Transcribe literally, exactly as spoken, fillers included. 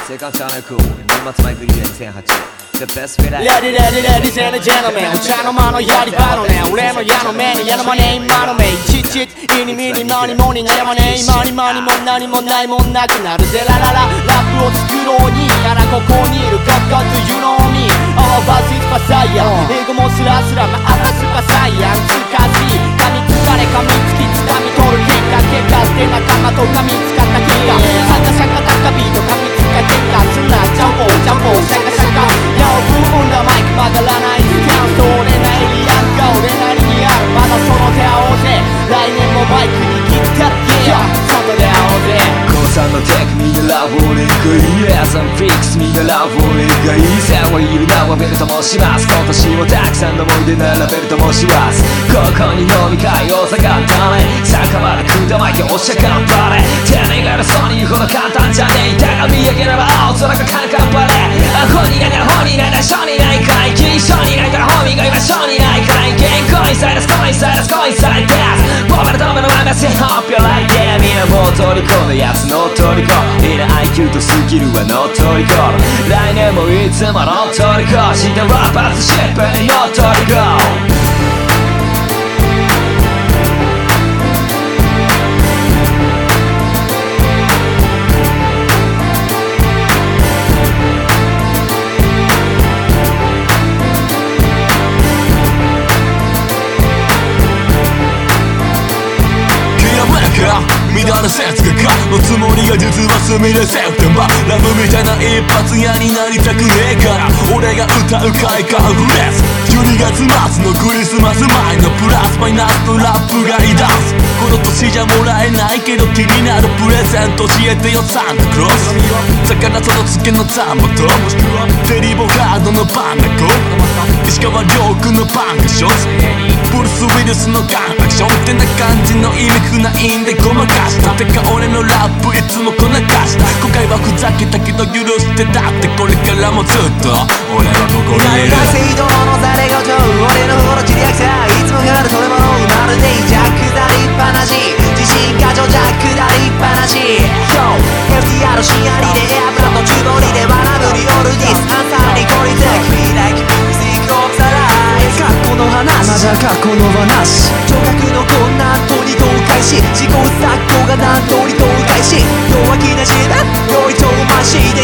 セカンドチャンネルクール年末マイクリレーにせんはち The best way that Lady, lady, ladies and gentlemen お茶の間のやり場のね俺の矢の目に矢の間ね今の目チッチッイニミニ何もに悩まね今に間にも何もないもんなくなるぜララララップを作ろうにならここにいる God God to you know me All of us is Messiah 英語もスラスラまあまスパサイヤンつかし噛みつかれ噛みつきつかみ取る結果結果して仲間と噛みつかった結果サカシャカタカビーと噛みつか結果すんなジャンボジャンボシャカシャカヤオブーンダマイク曲がらないスキャンと俺なりにあるか俺なりにあるまだその手合おうぜ来年もマイクにギターゲー外で会おうぜ高さんのテクみんなラブ俺がいい Yes I'm fix みんなラブ俺がいい世話いるなはベルと申します今年もたくさんの思い出ならベルと申しますここに飲み会大阪だね酒場でくだまいておっしゃかんばれ手にがるそうに言うほど簡単じゃねえだが見上げれば青空がカンカンバレアホにないなら本にないなら書にないかい一緒にないからホミが今書にないかい原稿インサイダースコインサイダースコインサイダースボベルトメの前メッセージ発表来でみんなもう虜のやつの虜いいな アイキュー とスキルはの虜来年もいつもの虜してラッパーズシップにの虜みたいな説がかのつもりが実はすみれセプテンバーラブみたいな一発屋になりたくねえから俺が歌う快感フレーズじゅうにがつ末のクリスマス前のプラスマイナスのラップがリダンスこの年じゃもらえないけど気になるプレゼント教えてよサンタクロース魚その付けのザンバとテリボガードのパンダコ石川遼君のパンクションブルース・ウィルスのガンアクションってな感じの意味不ないんでごまかしたてか俺のラップいつもこんなかした今回はふざけたけど許してたってこれからもずっと俺はここにいる水道のざれごと俺の心ちりやくさいつもから取れ物まるでジャックだりっぱなし自信過剰ジャックだりっぱなし Yoエフティーアール 深夜リレー油の中盛りで学ぶリオルディスアンサーにこりて君だけ過去の話まだ過去の話聴覚のこんなとに倒壊し試行錯誤が何通り倒壊し弱気な自分酔いとましで